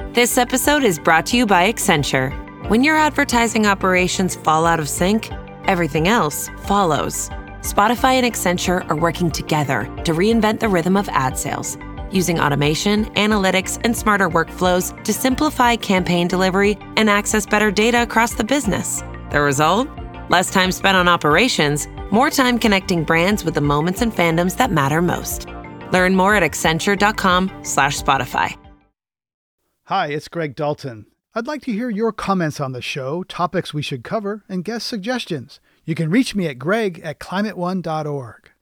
This episode is brought to you by Accenture. When your advertising operations fall out of sync, everything else follows. Spotify and Accenture are working together to reinvent the rhythm of ad sales, using automation, analytics, and smarter workflows to simplify campaign delivery and access better data across the business. The result? Less time spent on operations, more time connecting brands with the moments and fandoms that matter most. Learn more at accenture.com/Spotify. Hi, it's Greg Dalton. I'd like to hear your comments on the show, topics we should cover, and guest suggestions. You can reach me at greg@climateone.org.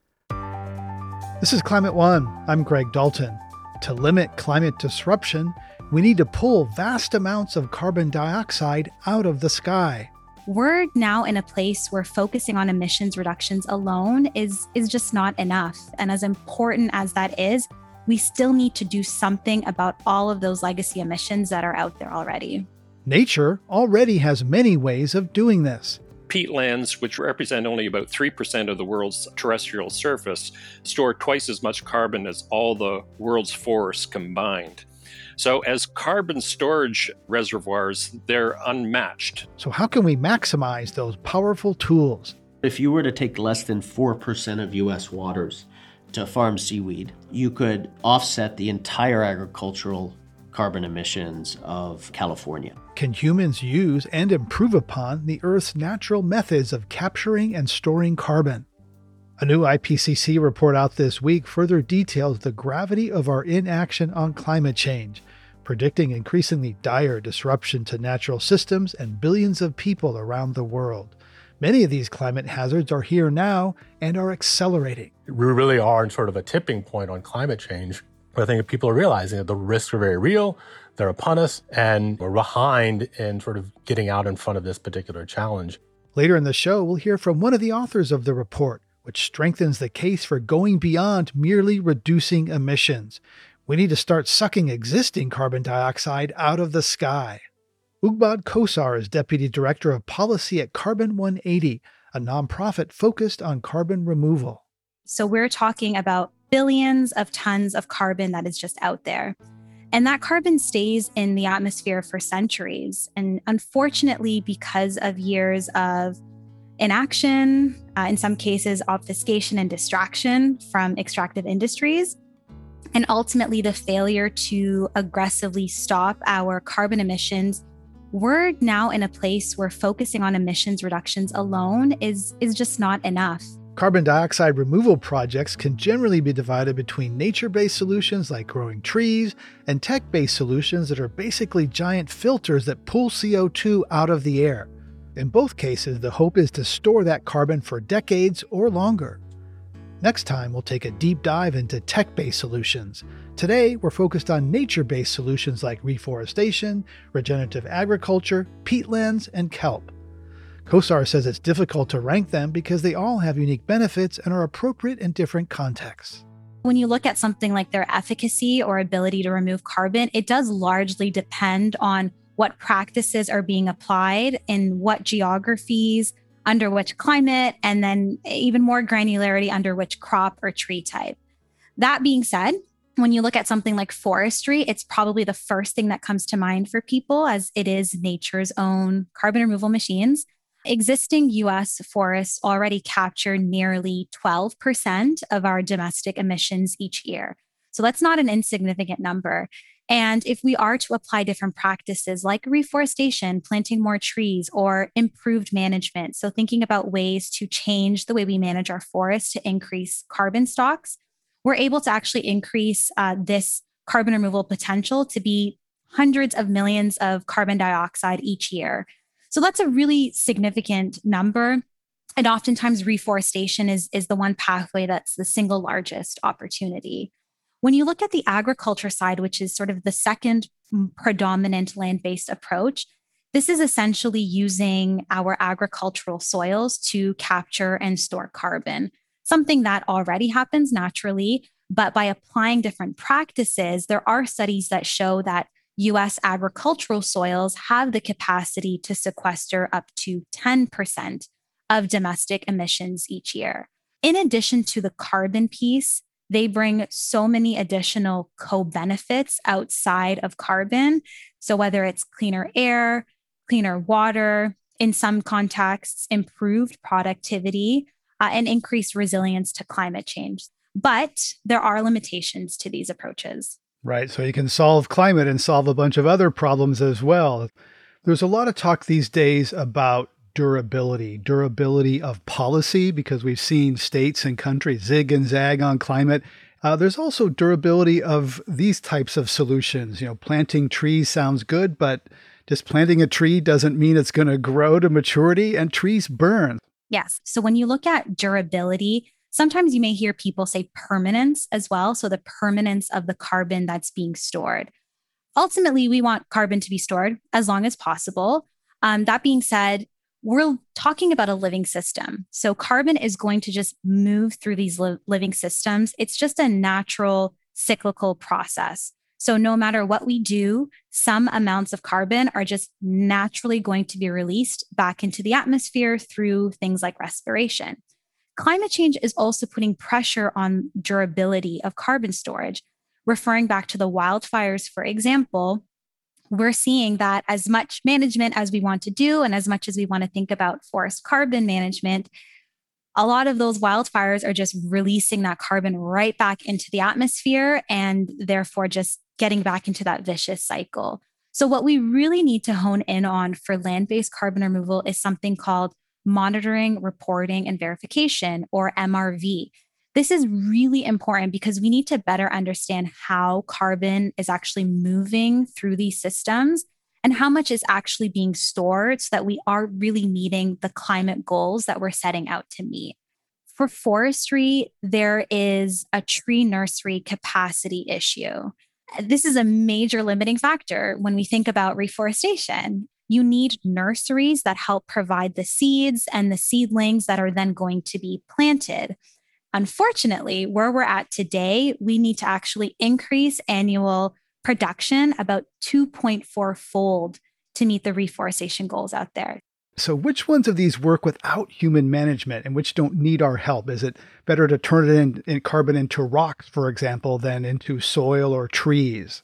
This is Climate One. I'm Greg Dalton. To limit climate disruption, we need to pull vast amounts of carbon dioxide out of the sky. We're now in a place where focusing on emissions reductions alone is just not enough. And as important as that is, we still need to do something about all of those legacy emissions that are out there already. Nature already has many ways of doing this. Peatlands, which represent only about 3% of the world's terrestrial surface, store twice as much carbon as all the world's forests combined. So as carbon storage reservoirs, they're unmatched. So how can we maximize those powerful tools? If you were to take less than 4% of U.S. waters to farm seaweed, you could offset the entire agricultural carbon emissions of California. Can humans use and improve upon the Earth's natural methods of capturing and storing carbon? A new IPCC report out this week further details the gravity of our inaction on climate change, predicting increasingly dire disruption to natural systems and billions of people around the world. Many of these climate hazards are here now and are accelerating. We really are in sort of a tipping point on climate change. I think people are realizing that the risks are very real, they're upon us, and we're behind in sort of getting out in front of this particular challenge. Later in the show, we'll hear from one of the authors of the report, which strengthens the case for going beyond merely reducing emissions. We need to start sucking existing carbon dioxide out of the sky. Ugbad Kosar is Deputy Director of Policy at Carbon 180, a nonprofit focused on carbon removal. So we're talking about billions of tons of carbon that is just out there. And that carbon stays in the atmosphere for centuries. And unfortunately, because of years of inaction, in some cases, obfuscation and distraction from extractive industries, and ultimately the failure to aggressively stop our carbon emissions, we're now in a place where focusing on emissions reductions alone is just not enough. Carbon dioxide removal projects can generally be divided between nature-based solutions like growing trees and tech-based solutions that are basically giant filters that pull CO2 out of the air. In both cases, the hope is to store that carbon for decades or longer. Next time, we'll take a deep dive into tech-based solutions. Today, we're focused on nature-based solutions like reforestation, regenerative agriculture, peatlands, and kelp. Kosar says it's difficult to rank them because they all have unique benefits and are appropriate in different contexts. When you look at something like their efficacy or ability to remove carbon, it does largely depend on what practices are being applied in what geographies, under which climate, and then even more granularity under which crop or tree type. That being said, when you look at something like forestry, it's probably the first thing that comes to mind for people as it is nature's own carbon removal machines. Existing U.S. forests already capture nearly 12% of our domestic emissions each year. So that's not an insignificant number. And if we are to apply different practices like reforestation, planting more trees, or improved management, so thinking about ways to change the way we manage our forests to increase carbon stocks, we're able to actually increase this carbon removal potential to be hundreds of millions of carbon dioxide each year. So that's a really significant number. And oftentimes reforestation is the one pathway that's the single largest opportunity. When you look at the agriculture side, which is sort of the second predominant land-based approach, this is essentially using our agricultural soils to capture and store carbon, something that already happens naturally. But by applying different practices, there are studies that show that U.S. agricultural soils have the capacity to sequester up to 10% of domestic emissions each year. In addition to the carbon piece, they bring so many additional co-benefits outside of carbon. So whether it's cleaner air, cleaner water, in some contexts, improved productivity, and increased resilience to climate change. But there are limitations to these approaches. Right. So you can solve climate and solve a bunch of other problems as well. There's a lot of talk these days about durability of policy, because we've seen states and countries zig and zag on climate. There's also durability of these types of solutions. Planting trees sounds good, but just planting a tree doesn't mean it's going to grow to maturity, and trees burn. Yes. So when you look at durability, sometimes you may hear people say permanence as well. So the permanence of the carbon that's being stored. Ultimately, we want carbon to be stored as long as possible. That being said, we're talking about a living system. So carbon is going to just move through these living systems. It's just a natural cyclical process. So no matter what we do, some amounts of carbon are just naturally going to be released back into the atmosphere through things like respiration. Climate change is also putting pressure on durability of carbon storage. Referring back to the wildfires, for example, we're seeing that as much management as we want to do, and as much as we want to think about forest carbon management, a lot of those wildfires are just releasing that carbon right back into the atmosphere, and therefore just getting back into that vicious cycle. So what we really need to hone in on for land-based carbon removal is something called monitoring, reporting, and verification, or MRV. This is really important because we need to better understand how carbon is actually moving through these systems and how much is actually being stored so that we are really meeting the climate goals that we're setting out to meet. For forestry, there is a tree nursery capacity issue. This is a major limiting factor when we think about reforestation. You need nurseries that help provide the seeds and the seedlings that are then going to be planted. Unfortunately, where we're at today, we need to actually increase annual production about 2.4-fold to meet the reforestation goals out there. So which ones of these work without human management and which don't need our help? Is it better to turn it in carbon into rocks, for example, than into soil or trees?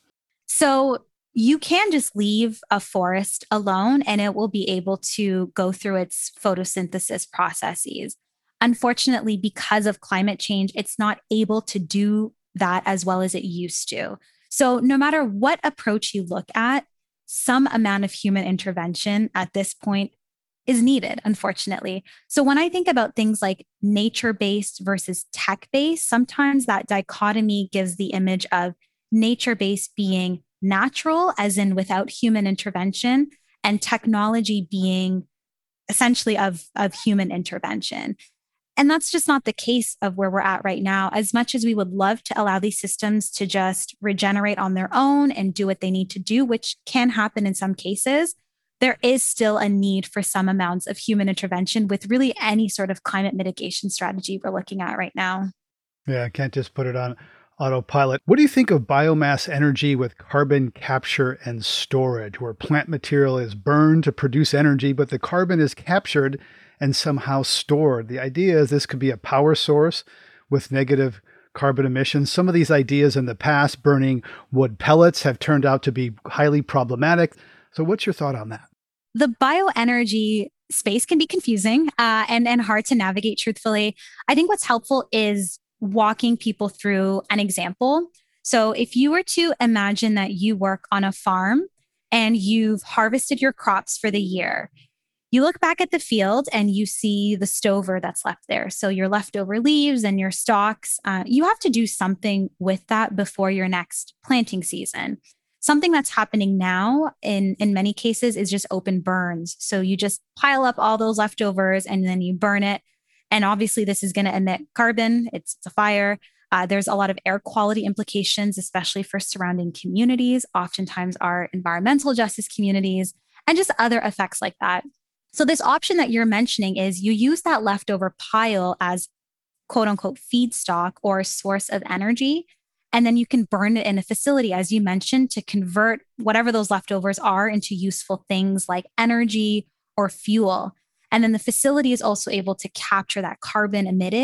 So you can just leave a forest alone and it will be able to go through its photosynthesis processes. Unfortunately, because of climate change, it's not able to do that as well as it used to. So no matter what approach you look at, some amount of human intervention at this point is needed, unfortunately. So when I think about things like nature-based versus tech-based, sometimes that dichotomy gives the image of nature-based being natural, as in without human intervention, and technology being essentially of human intervention. And that's just not the case of where we're at right now. As much as we would love to allow these systems to just regenerate on their own and do what they need to do, which can happen in some cases, there is still a need for some amounts of human intervention with really any sort of climate mitigation strategy we're looking at right now. Yeah, I can't just put it on autopilot. What do you think of biomass energy with carbon capture and storage, where plant material is burned to produce energy, but the carbon is captured and somehow stored? The idea is this could be a power source with negative carbon emissions. Some of these ideas in the past, burning wood pellets, have turned out to be highly problematic. So what's your thought on that? The bioenergy space can be confusing and hard to navigate, truthfully. I think what's helpful is walking people through an example. So if you were to imagine that you work on a farm and you've harvested your crops for the year, you look back at the field and you see the stover that's left there. So your leftover leaves and your stalks, you have to do something with that before your next planting season. Something that's happening now in many cases is just open burns. So you just pile up all those leftovers and then you burn it. And obviously this is going to emit carbon. It's a fire. There's a lot of air quality implications, especially for surrounding communities, oftentimes our environmental justice communities, and just other effects like that. So this option that you're mentioning is you use that leftover pile as quote unquote feedstock or a source of energy. And then you can burn it in a facility, as you mentioned, to convert whatever those leftovers are into useful things like energy or fuel. And then the facility is also able to capture that carbon emitted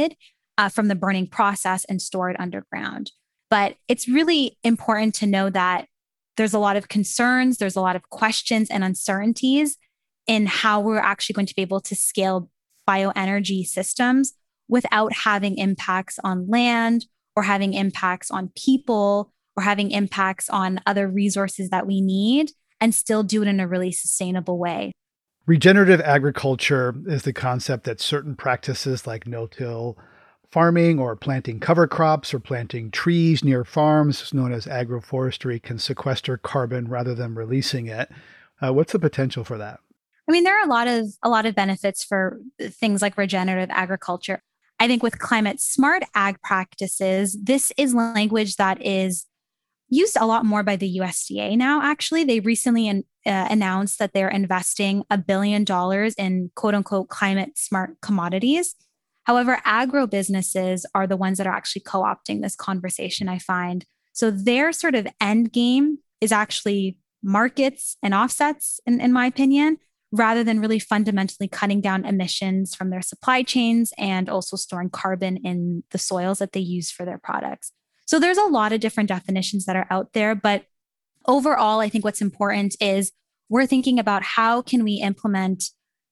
from the burning process and store it underground. But it's really important to know that there's a lot of concerns, there's a lot of questions and uncertainties in how we're actually going to be able to scale bioenergy systems without having impacts on land or having impacts on people or having impacts on other resources that we need, and still do it in a really sustainable way. Regenerative agriculture is the concept that certain practices like no-till farming or planting cover crops or planting trees near farms, known as agroforestry, can sequester carbon rather than releasing it. What's the potential for that? I mean, there are a lot of benefits for things like regenerative agriculture. I think with climate smart ag practices, this is language that is used a lot more by the USDA now. Actually, they recently announced that they're investing $1 billion in quote unquote climate smart commodities. However, agro businesses are the ones that are actually co-opting this conversation, I find. So their sort of end game is actually markets and offsets, in my opinion, rather than really fundamentally cutting down emissions from their supply chains and also storing carbon in the soils that they use for their products. So there's a lot of different definitions that are out there. But overall, I think what's important is we're thinking about how can we implement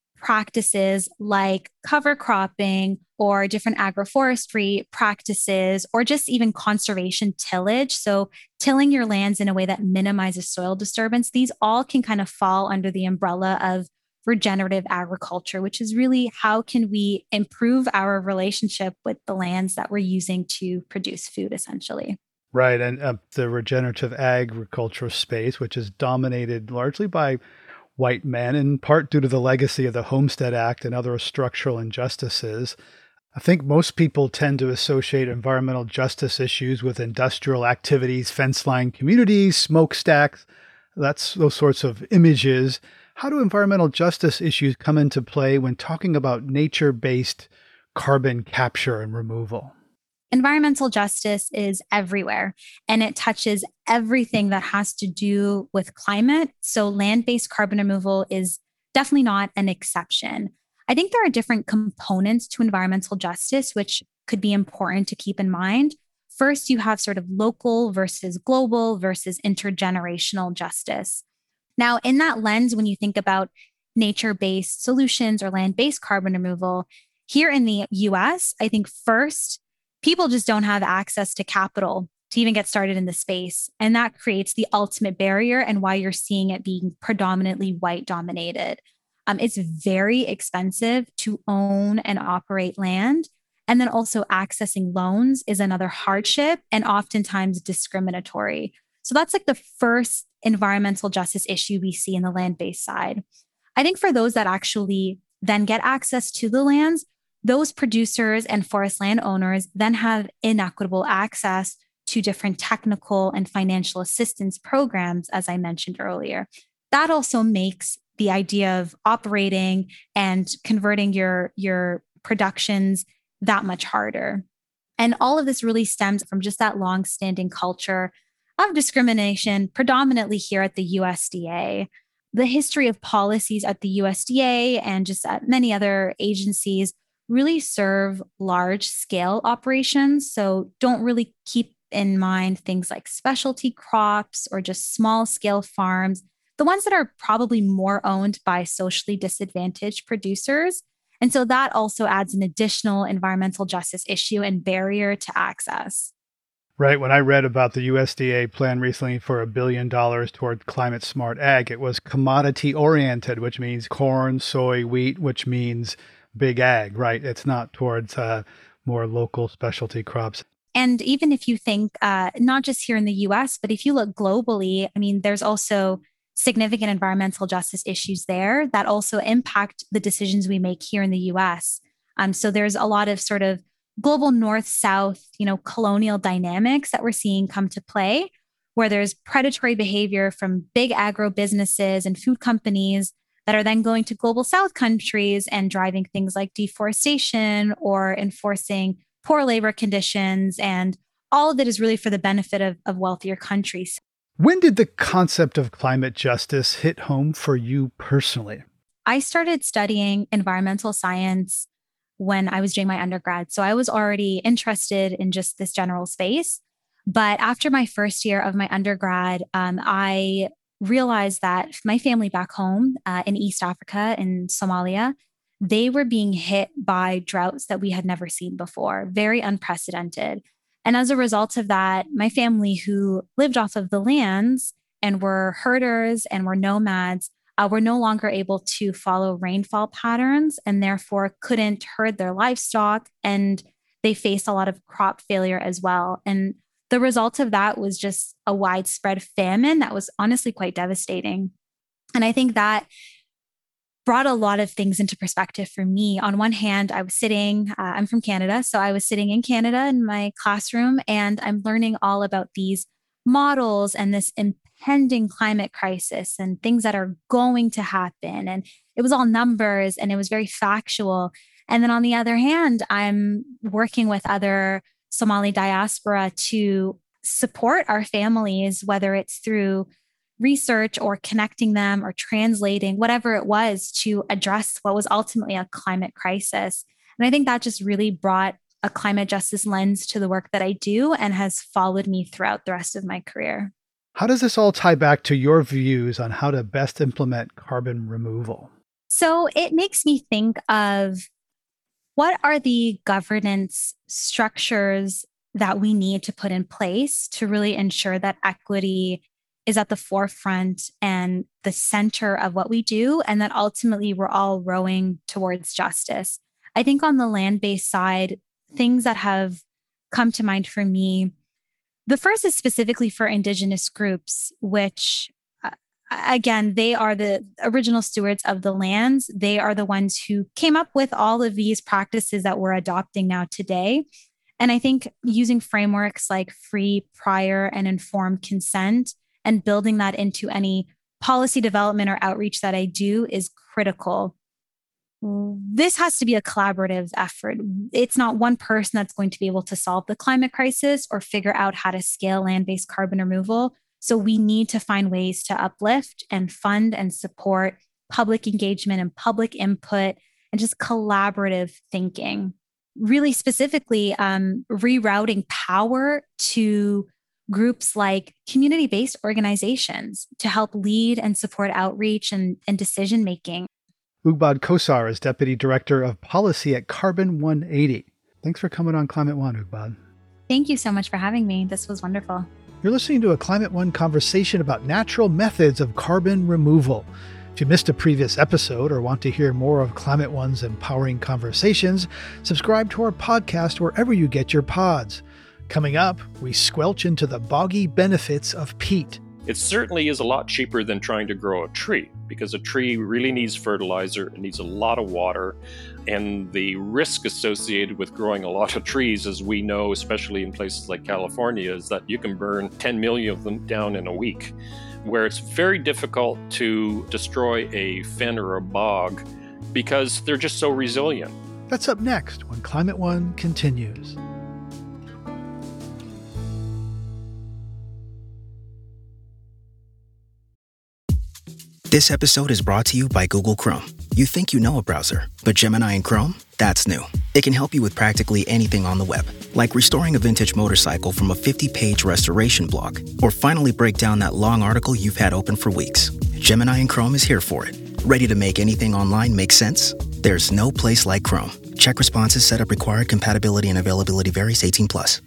practices like cover cropping or different agroforestry practices, or just even conservation tillage. So tilling your lands in a way that minimizes soil disturbance. These all can kind of fall under the umbrella of regenerative agriculture, which is really how can we improve our relationship with the lands that we're using to produce food, essentially. Right. And the regenerative agriculture space, which is dominated largely by white men, in part due to the legacy of the Homestead Act and other structural injustices. I think most people tend to associate environmental justice issues with industrial activities, fence-lined communities, smokestacks, those sorts of images. How do environmental justice issues come into play when talking about nature-based carbon capture and removal? Environmental justice is everywhere, and it touches everything that has to do with climate. So land-based carbon removal is definitely not an exception. I think there are different components to environmental justice, which could be important to keep in mind. First, you have sort of local versus global versus intergenerational justice. Now, in that lens, when you think about nature-based solutions or land-based carbon removal, here in the US, I think first, people just don't have access to capital to even get started in the space. And that creates the ultimate barrier and why you're seeing it being predominantly white dominated. It's very expensive to own and operate land. And then also accessing loans is another hardship and oftentimes discriminatory. So that's like the first environmental justice issue we see in the land-based side. I think for those that actually then get access to the lands, those producers and forest landowners then have inequitable access to different technical and financial assistance programs, as I mentioned earlier. That also makes the idea of operating and converting your productions that much harder. And all of this really stems from just that long-standing culture of discrimination, predominantly here at the USDA. The history of policies at the USDA and just at many other agencies really serve large-scale operations, so don't really keep in mind things like specialty crops or just small-scale farms, the ones that are probably more owned by socially disadvantaged producers. And so that also adds an additional environmental justice issue and barrier to access. Right. When I read about the USDA plan recently for $1 billion toward climate smart ag, it was commodity oriented, which means corn, soy, wheat, which means big ag, right? It's not towards more local specialty crops. And even if you think not just here in the US, but if you look globally, I mean, there's also significant environmental justice issues there that also impact the decisions we make here in the US. So there's a lot of sort of global north-south, colonial dynamics that we're seeing come to play, where there's predatory behavior from big agro businesses and food companies that are then going to global south countries and driving things like deforestation or enforcing poor labor conditions. And all of it is really for the benefit of wealthier countries. When did the concept of climate justice hit home for you personally? I started studying environmental science when I was doing my undergrad. So I was already interested in just this general space. But after my first year of my undergrad, I realized that my family back home in East Africa, in Somalia, they were being hit by droughts that we had never seen before, very unprecedented. And as a result of that, my family, who lived off of the lands and were herders and were nomads, were no longer able to follow rainfall patterns and therefore couldn't herd their livestock. And they faced a lot of crop failure as well. And the result of that was just a widespread famine that was honestly quite devastating. And I think that brought a lot of things into perspective for me. On one hand, I was sitting, I'm from Canada, so I was sitting in Canada in my classroom, and I'm learning all about these models and this impending climate crisis and things that are going to happen. And it was all numbers and it was very factual. And then on the other hand, I'm working with other Somali diaspora to support our families, whether it's through research or connecting them or translating, whatever it was, to address what was ultimately a climate crisis. And I think that just really brought a climate justice lens to the work that I do and has followed me throughout the rest of my career. How does this all tie back to your views on how to best implement carbon removal? So it makes me think of what are the governance structures that we need to put in place to really ensure that equity is at the forefront and the center of what we do, and that ultimately we're all rowing towards justice. I think on the land-based side, things that have come to mind for me, the first is specifically for Indigenous groups, which again, they are the original stewards of the lands. They are the ones who came up with all of these practices that we're adopting now today. And I think using frameworks like free, prior, and informed consent and building that into any policy development or outreach that I do is critical. This has to be a collaborative effort. It's not one person that's going to be able to solve the climate crisis or figure out how to scale land-based carbon removal. So we need to find ways to uplift and fund and support public engagement and public input and just collaborative thinking. Really specifically, rerouting power to groups like community-based organizations to help lead and support outreach and decision-making. Ugbad Kosar is Deputy Director of Policy at Carbon 180. Thanks for coming on Climate One, Ugbad. Thank you so much for having me. This was wonderful. You're listening to a Climate One conversation about natural methods of carbon removal. If you missed a previous episode or want to hear more of Climate One's empowering conversations, subscribe to our podcast wherever you get your pods. Coming up, we squelch into the boggy benefits of peat. It certainly is a lot cheaper than trying to grow a tree, because a tree really needs fertilizer, it needs a lot of water, and the risk associated with growing a lot of trees, as we know, especially in places like California, is that you can burn 10 million of them down in a week, where it's very difficult to destroy a fen or a bog because they're just so resilient. That's up next when Climate One continues. This episode is brought to you by Google Chrome. You think you know a browser, but Gemini and Chrome? That's new. It can help you with practically anything on the web, like restoring a vintage motorcycle from a 50-page restoration blog, or finally break down that long article you've had open for weeks. Gemini and Chrome is here for it. Ready to make anything online make sense? There's no place like Chrome. Check responses, setup required, compatibility and availability varies, 18+.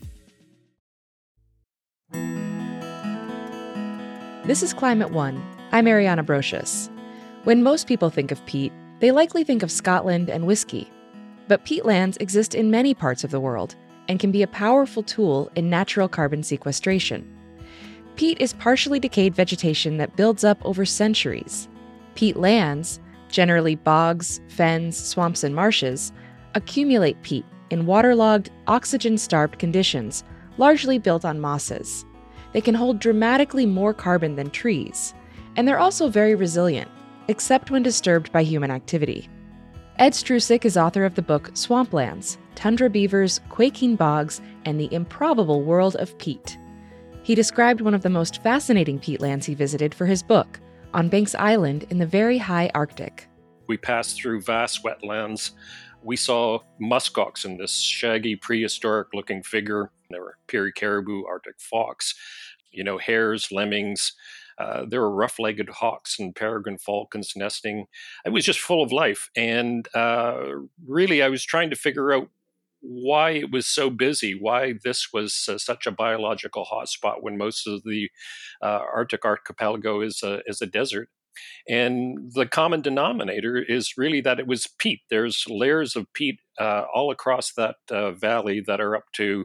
This is Climate One. I'm Ariana Brocious. When most people think of peat, they likely think of Scotland and whiskey. But peatlands exist in many parts of the world and can be a powerful tool in natural carbon sequestration. Peat is partially decayed vegetation that builds up over centuries. Peatlands, generally bogs, fens, swamps, and marshes, accumulate peat in waterlogged, oxygen-starved conditions, largely built on mosses. They can hold dramatically more carbon than trees. And they're also very resilient, except when disturbed by human activity. Ed Strusick is author of the book Swamplands, Tundra Beavers, Quaking Bogs, and the Improbable World of Peat. He described one of the most fascinating peatlands he visited for his book, on Banks Island in the very high Arctic. We passed through vast wetlands We saw muskoxen, this shaggy prehistoric looking figure. There were Peary caribou, Arctic fox, hares, lemmings. There were rough-legged hawks and peregrine falcons nesting. It was just full of life. And really, I was trying to figure out why it was so busy, why this was such a biological hotspot when most of the Arctic archipelago is a desert. And the common denominator is really that it was peat. There's layers of peat all across that valley that are up to,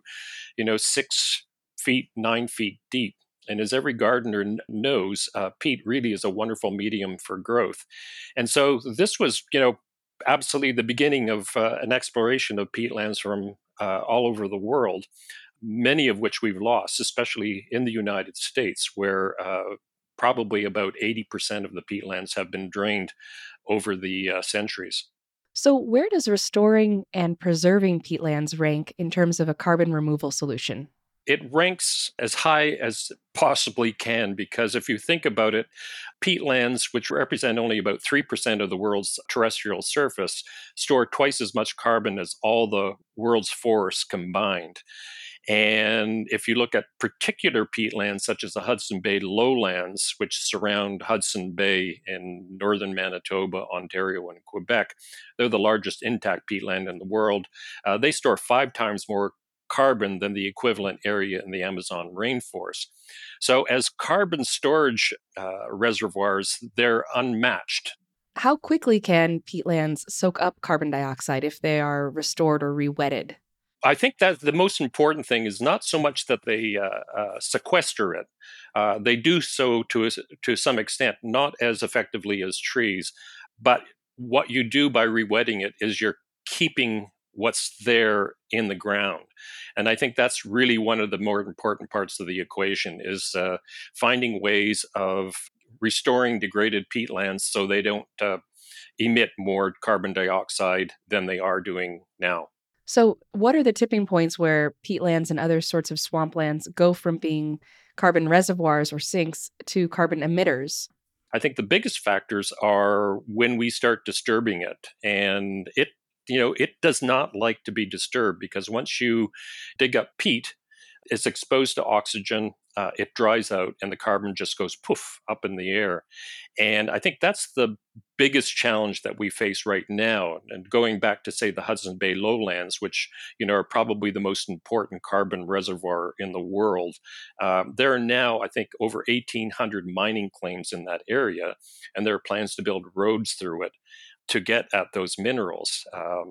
6 feet, 9 feet deep. And as every gardener knows, peat really is a wonderful medium for growth. And so this was, absolutely the beginning of an exploration of peatlands from all over the world, many of which we've lost, especially in the United States, where probably about 80% of the peatlands have been drained over the centuries. So, where does restoring and preserving peatlands rank in terms of a carbon removal solution? It ranks as high as it possibly can because if you think about it, peatlands, which represent only about 3% of the world's terrestrial surface, store twice as much carbon as all the world's forests combined. And if you look at particular peatlands, such as the Hudson Bay lowlands, which surround Hudson Bay in northern Manitoba, Ontario, and Quebec, they're the largest intact peatland in the world. They store 5 times more carbon than the equivalent area in the Amazon rainforest. So, as carbon storage reservoirs, they're unmatched. How quickly can peatlands soak up carbon dioxide if they are restored or re-wetted? I think that the most important thing is not so much that they sequester it. They do so to some extent, not as effectively as trees. But what you do by re-wetting it is you're keeping what's there in the ground. And I think that's really one of the more important parts of the equation is finding ways of restoring degraded peatlands so they don't emit more carbon dioxide than they are doing now. So, what are the tipping points where peatlands and other sorts of swamplands go from being carbon reservoirs or sinks to carbon emitters? I think the biggest factors are when we start disturbing it. And it does not like to be disturbed because once you dig up peat, it's exposed to oxygen, it dries out, and the carbon just goes poof up in the air. And I think that's the biggest challenge that we face right now. And going back to, say, the Hudson Bay lowlands, which are probably the most important carbon reservoir in the world, there are now, I think, over 1,800 mining claims in that area, and there are plans to build roads through it to get at those minerals.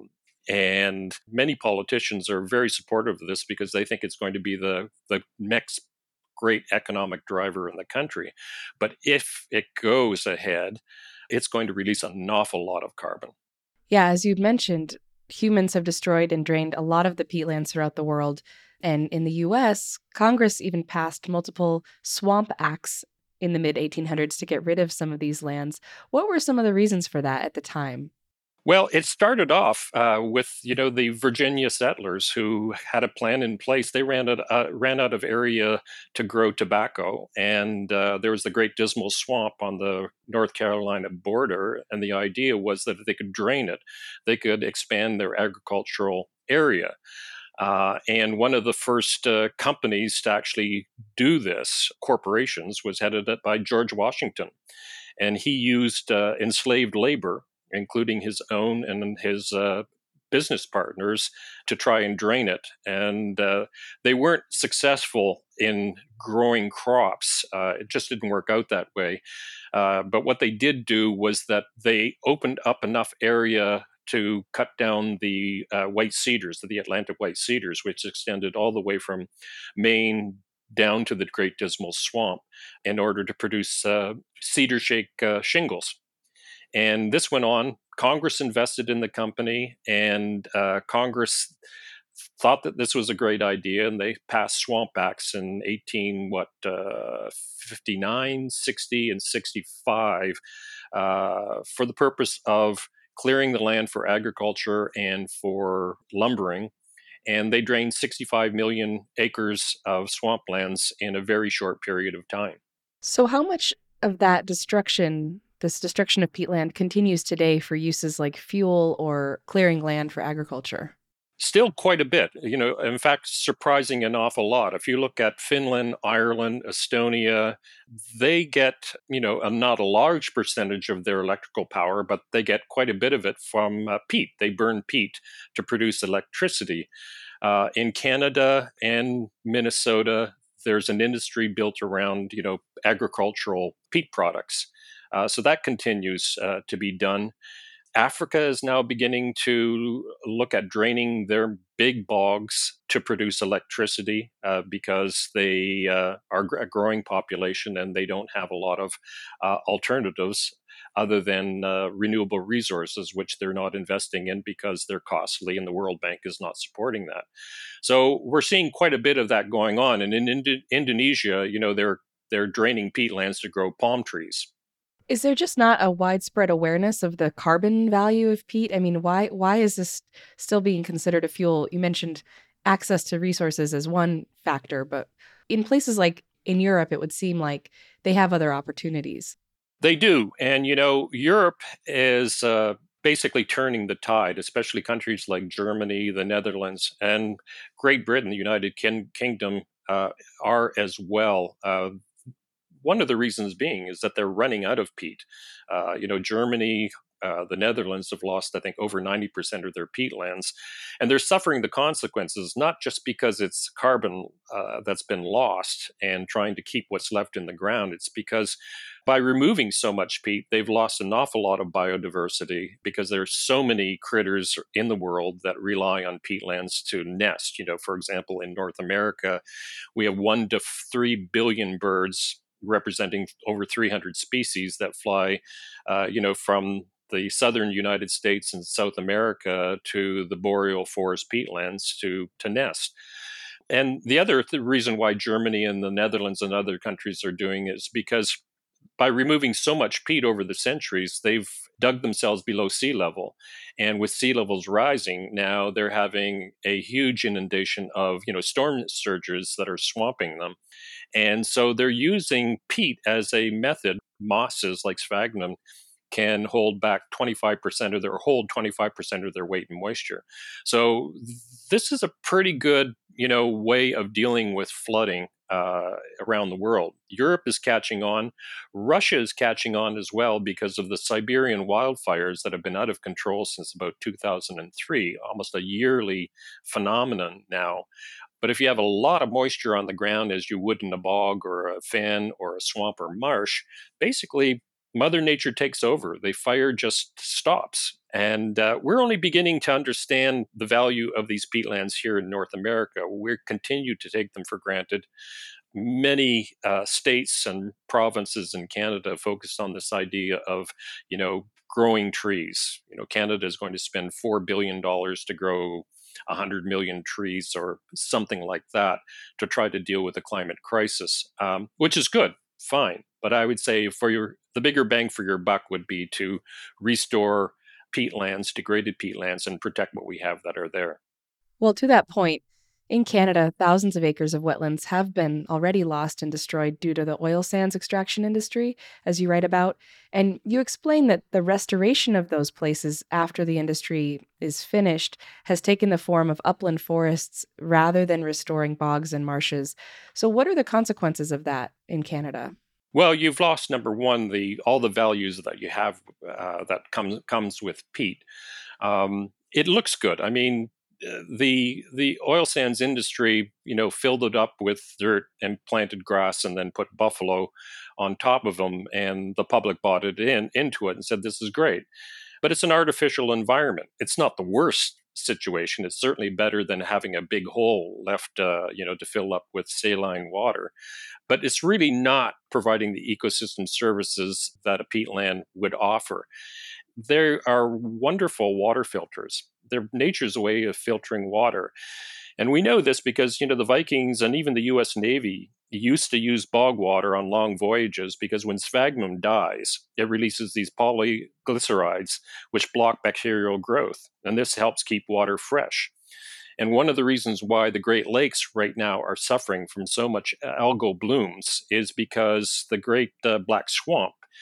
And many politicians are very supportive of this because they think it's going to be the next great economic driver in the country. But if it goes ahead, it's going to release an awful lot of carbon. Yeah, as you mentioned, humans have destroyed and drained a lot of the peatlands throughout the world. And in the US, Congress even passed multiple swamp acts in the mid 1800s to get rid of some of these lands. What were some of the reasons for that at the time? Well, it started off with the Virginia settlers who had a plan in place. They ran out of area to grow tobacco, and there was the Great Dismal Swamp on the North Carolina border. And the idea was that if they could drain it, they could expand their agricultural area. And one of the first companies to actually do this, corporations, was headed up by George Washington, and he used enslaved labor, including his own and his business partners, to try and drain it. And they weren't successful in growing crops. It just didn't work out that way. But what they did do was that they opened up enough area to cut down the white cedars, the Atlantic white cedars, which extended all the way from Maine down to the Great Dismal Swamp in order to produce cedar shake shingles. And this went on. Congress invested in the company, and Congress thought that this was a great idea, and they passed swamp acts in 59, 60, and 65 for the purpose of clearing the land for agriculture and for lumbering. And they drained 65 million acres of swamplands in a very short period of time. So, how much of that destruction this destruction of peatland continues today for uses like fuel or clearing land for agriculture? Still quite a bit. In fact, surprising an awful lot. If you look at Finland, Ireland, Estonia, they get, not a large percentage of their electrical power, but they get quite a bit of it from peat. They burn peat to produce electricity. In Canada and Minnesota, there's an industry built around, agricultural peat products. So that continues to be done. Africa is now beginning to look at draining their big bogs to produce electricity because they are a growing population and they don't have a lot of alternatives other than renewable resources, which they're not investing in because they're costly and the World Bank is not supporting that. So we're seeing quite a bit of that going on. And in Indonesia, they're draining peatlands to grow palm trees. Is there just not a widespread awareness of the carbon value of peat? I mean, why is this still being considered a fuel? You mentioned access to resources as one factor, but in places like in Europe, it would seem like they have other opportunities. They do. And, Europe is basically turning the tide, especially countries like Germany, the Netherlands, and Great Britain, the United Kingdom are as well. One of the reasons being is that they're running out of peat. Germany, the Netherlands have lost, I think, over 90% of their peatlands. And they're suffering the consequences, not just because it's carbon that's been lost and trying to keep what's left in the ground. It's because by removing so much peat, they've lost an awful lot of biodiversity because there's so many critters in the world that rely on peatlands to nest. For example, in North America, we have 1 to 3 billion birds representing over 300 species that fly, from the southern United States and South America to the boreal forest peatlands to nest. And the other reason why Germany and the Netherlands and other countries are doing it is because by removing so much peat over the centuries, they've dug themselves below sea level. And with sea levels rising, now they're having a huge inundation of, storm surges that are swamping them. And so they're using peat as a method. Mosses like sphagnum can hold 25% of their weight in moisture. So this is a pretty good, way of dealing with flooding around the world. Europe is catching on. Russia is catching on as well because of the Siberian wildfires that have been out of control since about 2003, almost a yearly phenomenon now. But if you have a lot of moisture on the ground, as you would in a bog or a fen or a swamp or marsh, basically Mother Nature takes over. The fire just stops. And we're only beginning to understand the value of these peatlands here in North America. We continue to take them for granted. Many states and provinces in Canada focused on this idea of, growing trees. Canada is going to spend $4 billion to grow 100 million trees or something like that to try to deal with the climate crisis, which is good, fine. But I would say the bigger bang for your buck would be to restore peatlands, degraded peatlands, and protect what we have that are there. Well, to that point, in Canada, thousands of acres of wetlands have been already lost and destroyed due to the oil sands extraction industry, as you write about. And you explain that the restoration of those places after the industry is finished has taken the form of upland forests rather than restoring bogs and marshes. So what are the consequences of that in Canada? Well, you've lost, number one, all the values that you have that comes with peat. It looks good. I mean, the oil sands industry, filled it up with dirt and planted grass and then put buffalo on top of them. And the public bought it into it and said, this is great. But it's an artificial environment. It's not the worst situation. It's certainly better than having a big hole left, to fill up with saline water. But it's really not providing the ecosystem services that a peatland would offer. There are wonderful water filters. They're nature's way of filtering water. And we know this because, the Vikings and even the US Navy used to use bog water on long voyages because when sphagnum dies, it releases these polyglycerides, which block bacterial growth. And this helps keep water fresh. And one of the reasons why the Great Lakes right now are suffering from so much algal blooms is because the Great Black Swamp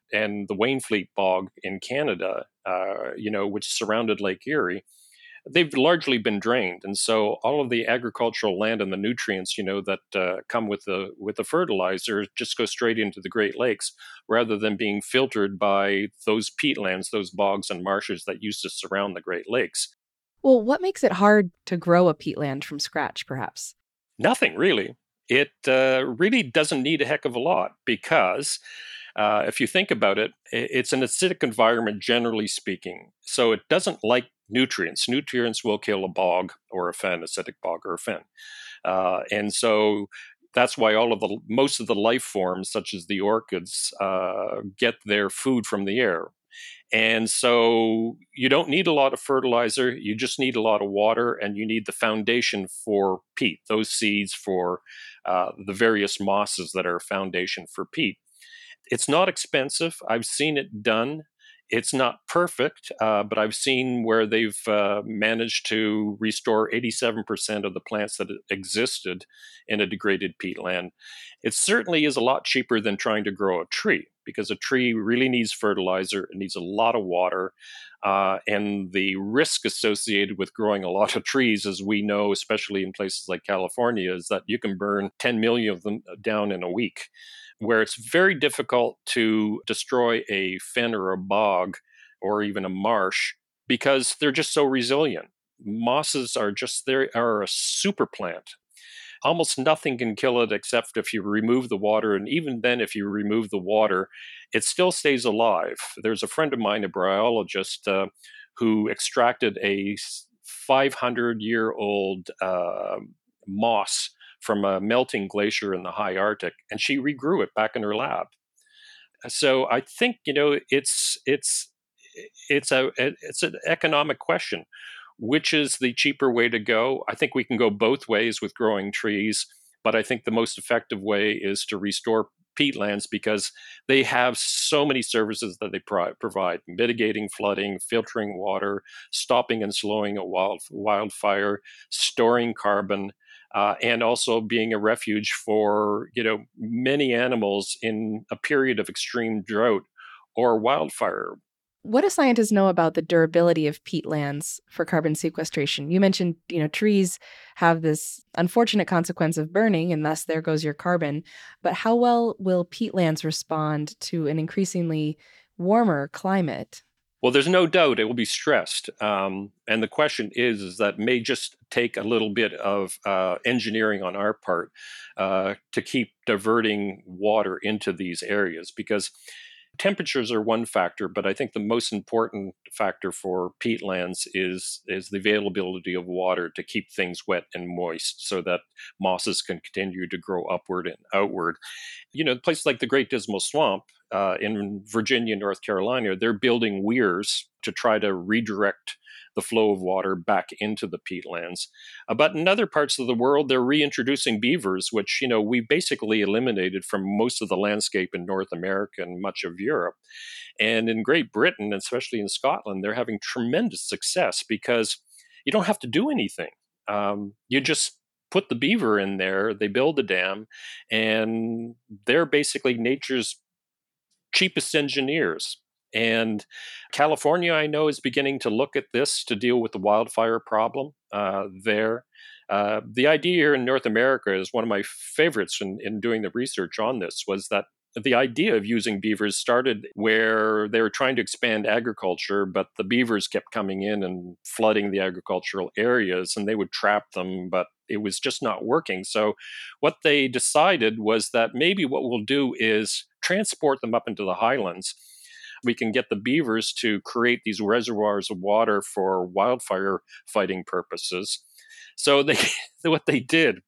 and the Wainfleet Bog in Canada, which surrounded Lake Erie, they've largely been drained, and so all of the agricultural land and the nutrients, that come with the fertilizer, just go straight into the Great Lakes, rather than being filtered by those peatlands, those bogs and marshes that used to surround the Great Lakes. Well, what makes it hard to grow a peatland from scratch, perhaps? Nothing really. It really doesn't need a heck of a lot because if you think about it, it's an acidic environment, generally speaking. So it doesn't like nutrients. Nutrients will kill a bog or a fen, acidic bog or a fen. And so that's why most of the life forms, such as the orchids, get their food from the air. And so you don't need a lot of fertilizer. You just need a lot of water, and you need the foundation for peat, those seeds for the various mosses that are a foundation for peat. It's not expensive. I've seen it done. It's not perfect, but I've seen where they've managed to restore 87% of the plants that existed in a degraded peatland. It certainly is a lot cheaper than trying to grow a tree, because a tree really needs fertilizer, it needs a lot of water, and the risk associated with growing a lot of trees, as we know, especially in places like California, is that you can burn 10 million of them down in a week, where it's very difficult to destroy a fen or a bog or even a marsh because they're just so resilient. Mosses are a super plant. Almost nothing can kill it except if you remove the water. And even then, if you remove the water, it still stays alive. There's a friend of mine, a bryologist, who extracted a 500-year-old moss from a melting glacier in the high Arctic, and she regrew it back in her lab. So I think it's an economic question. Which is the cheaper way to go? I think we can go both ways with growing trees, but I think the most effective way is to restore peatlands because they have so many services that they provide: mitigating flooding, filtering water, stopping and slowing a wildfire, storing carbon, and also being a refuge for many animals in a period of extreme drought or wildfire. What do scientists know about the durability of peatlands for carbon sequestration? You mentioned, trees have this unfortunate consequence of burning, and thus there goes your carbon. But how well will peatlands respond to an increasingly warmer climate? Well, there's no doubt it will be stressed. And the question is that may just take a little bit of engineering on our part to keep diverting water into these areas, because temperatures are one factor, but I think the most important factor for peatlands is the availability of water to keep things wet and moist so that mosses can continue to grow upward and outward. Places like the Great Dismal Swamp in Virginia, North Carolina, they're building weirs to try to redirect the flow of water back into the peatlands. But in other parts of the world, they're reintroducing beavers, which, we basically eliminated from most of the landscape in North America and much of Europe. And in Great Britain, especially in Scotland, they're having tremendous success because you don't have to do anything. You just put the beaver in there, they build a dam, and they're basically nature's cheapest engineers. And California, I know, is beginning to look at this to deal with the wildfire problem there. The idea here in North America is one of my favorites in doing the research on this, was that the idea of using beavers started where they were trying to expand agriculture, but the beavers kept coming in and flooding the agricultural areas, and they would trap them, but it was just not working. So what they decided was that maybe what we'll do is transport them up into the highlands. We can get the beavers to create these reservoirs of water for wildfire fighting purposes. So what they did,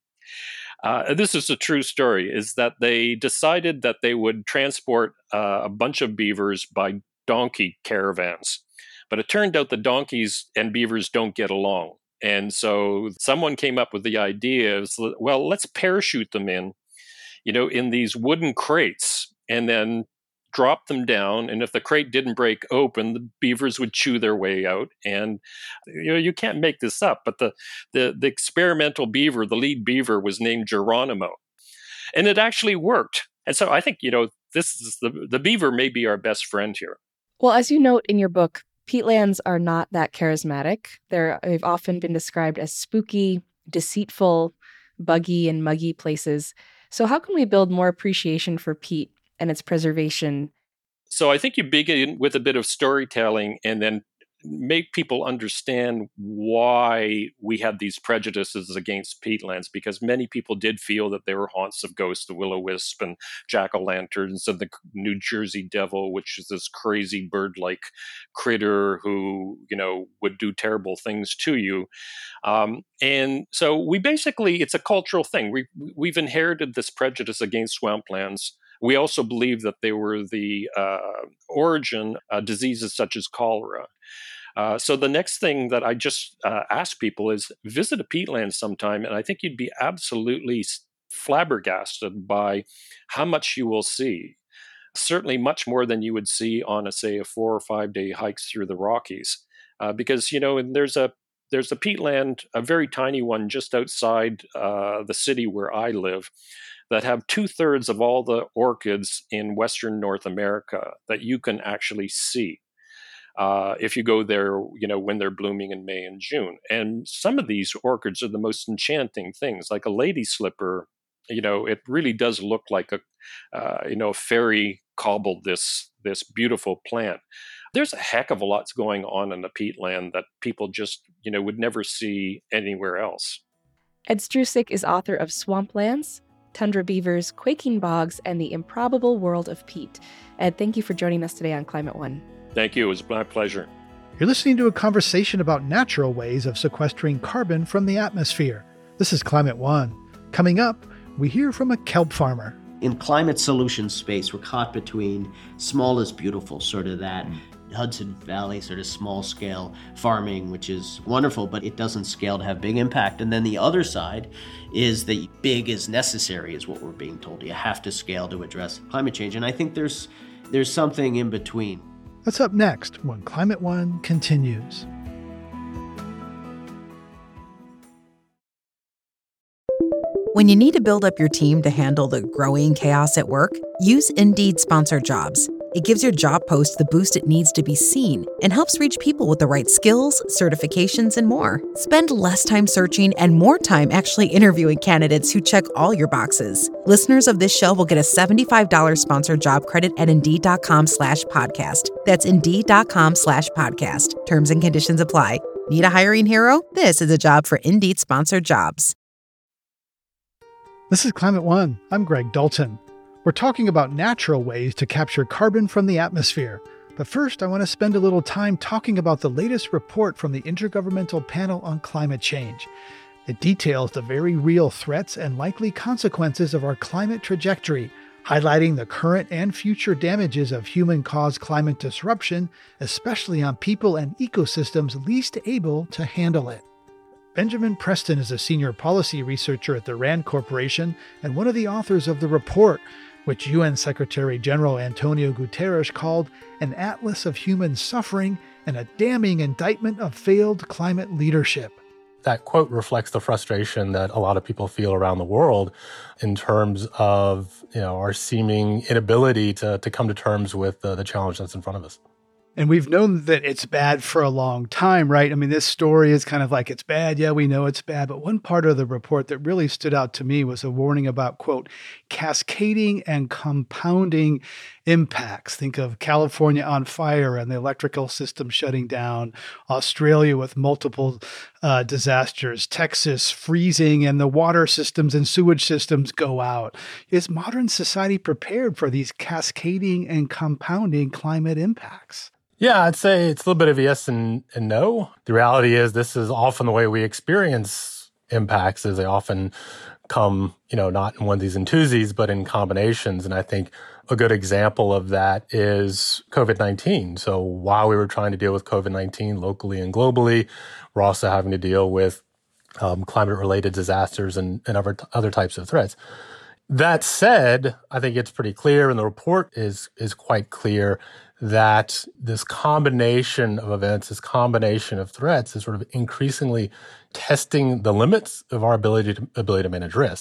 this is a true story, is that they decided that they would transport a bunch of beavers by donkey caravans. But it turned out the donkeys and beavers don't get along. And so someone came up with the idea of, well, let's parachute them in these wooden crates, and then drop them down, and if the crate didn't break open, the beavers would chew their way out. And you can't make this up, but the experimental beaver, the lead beaver, was named Geronimo, and it actually worked. And so I think this is the beaver may be our best friend here. Well, as you note in your book, peatlands are not that charismatic. They've often been described as spooky, deceitful, buggy, and muggy places. So how can we build more appreciation for peat and its preservation? So I think you begin with a bit of storytelling and then make people understand why we have these prejudices against peatlands, because many people did feel that they were haunts of ghosts, the will-o-wisp and jack-o'-lanterns and the New Jersey devil, which is this crazy bird-like critter who, would do terrible things to you. And so we basically, it's a cultural thing. We've inherited this prejudice against swamplands. We also believe that they were the origin of diseases such as cholera. So the next thing that I just ask people is visit a peatland sometime, and I think you'd be absolutely flabbergasted by how much you will see. Certainly much more than you would see on a 4 or 5 day hikes through the Rockies. Because, there's a peatland, a very tiny one just outside the city where I live, that have 2/3 of all the orchids in Western North America that you can actually see if you go there, when they're blooming in May and June. And some of these orchids are the most enchanting things, like a lady slipper. It really does look like a fairy cobbled this beautiful plant. There's a heck of a lot going on in the peatland that people just, would never see anywhere else. Ed Struczyk is author of Swamplands, Tundra Beavers, Quaking Bogs, and the Improbable World of Peat. Ed, thank you for joining us today on Climate One. Thank you. It was my pleasure. You're listening to a conversation about natural ways of sequestering carbon from the atmosphere. This is Climate One. Coming up, we hear from a kelp farmer. In climate solutions space, we're caught between small is beautiful, sort of that Hudson Valley sort of small scale farming, which is wonderful, but it doesn't scale to have big impact. And then the other side is that big is necessary, is what we're being told. You have to scale to address climate change. And I think there's something in between. That's up next when Climate One continues. When you need to build up your team to handle the growing chaos at work, use Indeed Sponsored Jobs. It gives your job post the boost it needs to be seen and helps reach people with the right skills, certifications, and more. Spend less time searching and more time actually interviewing candidates who check all your boxes. Listeners of this show will get a $75 sponsored job credit at Indeed.com/podcast. That's Indeed.com/podcast. Terms and conditions apply. Need a hiring hero? This is a job for Indeed Sponsored Jobs. This is Climate One. I'm Greg Dalton. We're talking about natural ways to capture carbon from the atmosphere. But first, I want to spend a little time talking about the latest report from the Intergovernmental Panel on Climate Change. It details the very real threats and likely consequences of our climate trajectory, highlighting the current and future damages of human-caused climate disruption, especially on people and ecosystems least able to handle it. Benjamin Preston is a senior policy researcher at the RAND Corporation and one of the authors of the report, which UN Secretary General Antonio Guterres called an atlas of human suffering and a damning indictment of failed climate leadership. That quote reflects the frustration that a lot of people feel around the world in terms of, our seeming inability to come to terms with the challenge that's in front of us. And we've known that it's bad for a long time, right? I mean, this story is kind of like, it's bad. Yeah, we know it's bad. But one part of the report that really stood out to me was a warning about, quote, cascading and compounding impacts. Think of California on fire and the electrical system shutting down, Australia with multiple disasters, Texas freezing and the water systems and sewage systems go out. Is modern society prepared for these cascading and compounding climate impacts? Yeah, I'd say it's a little bit of a yes and no. The reality is this is often the way we experience impacts, is they often come, not in onesies and twosies, but in combinations. And I think a good example of that is COVID-19. So while we were trying to deal with COVID-19 locally and globally, we're also having to deal with climate-related disasters and other types of threats. That said, I think it's pretty clear, and the report is quite clear, that this combination of events, this combination of threats is sort of increasingly testing the limits of our ability to manage risk.